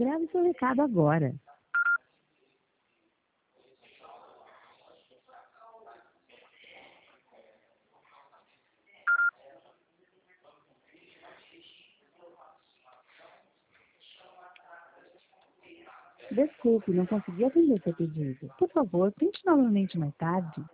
Grave seu recado agora. Desculpe, não consegui atender seu pedido. Por favor, tente novamente mais tarde.